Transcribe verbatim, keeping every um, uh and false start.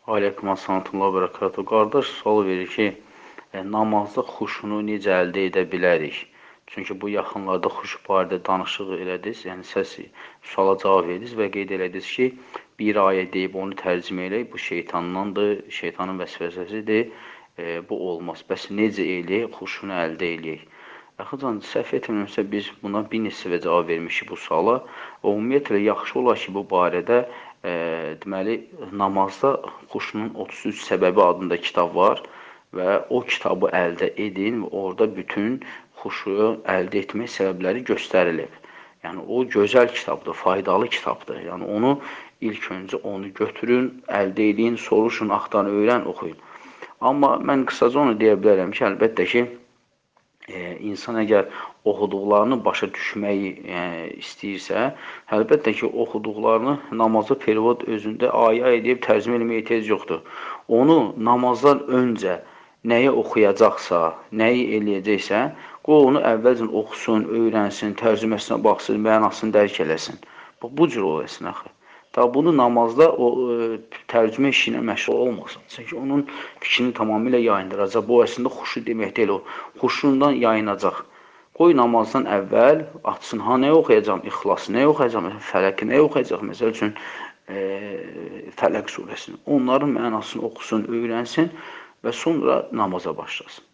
Aleykum assalamullah və bərəkatuhu. Qardaş sual verir ki, e, namazda xuşunu necə əldə edə bilərik? Çünki bu yaxınlarda xuşu barədə danışıq elədiniz, yəni səs suala cavab verdiniz və qeyd elədiniz ki, bir ayə deyib onu tərcümə eləyək, bu şeytandandır, şeytanın vəsvəsəsidir, e, bu olmaz. Bəs necə eləyək, xuşunu əldə eləyək? Yaxıcan, səhv etmirəmsə biz buna bir neçə və cavab vermişik bu suala. Ümumiyyətlə, yaxşı olar ki, bu barədə e, deməli, namazda xuşunun otuz üç səbəbi adında kitab var və o kitabı əldə edin və orada bütün xuşuyu əldə etmək səbəbləri göstərilib. Yəni, o gözəl kitabdır, faydalı kitabdır. Yəni, onu ilk öncə onu götürün, əldə edin, soruşun, axtarın, öyrən, oxuyun. Amma mən qısaca onu deyə bilərəm ki, əlbəttə ki, e, insan əgər oxuduqlarını başa düşməyi e, istəyirsə, əlbəttə ki, oxuduqlarını namazı perivod özündə ayə edib tərcümə etməyə ehtiyac yoxdur. Onu namazdan öncə nəyi oxuyacaqsa, nəyi eləyəcəksə, qoy onu əvvəlcən oxusun, öyrənsin, tərcüməsinə baxsın, mənasını dərk eləsin. Bu, bu cür olasın axı. Tabi bunu namazda o e, tərcümə işinə məşğul olmasın. Çünki onun fikrini tamamilə yayındıracaq. Bu əslində xuşu demək deyil, o xuşundan yayınacaq. Qoy namazdan əvvəl açsın, ha, nə oxuyacaq? İxlas, nə oxuyacaq? Fələki, nə oxuyacaq? Məsəl üçün, e, Fələq surəsini. Onların mənasını oxusun, öyrənsin və sonra namaza başlasın.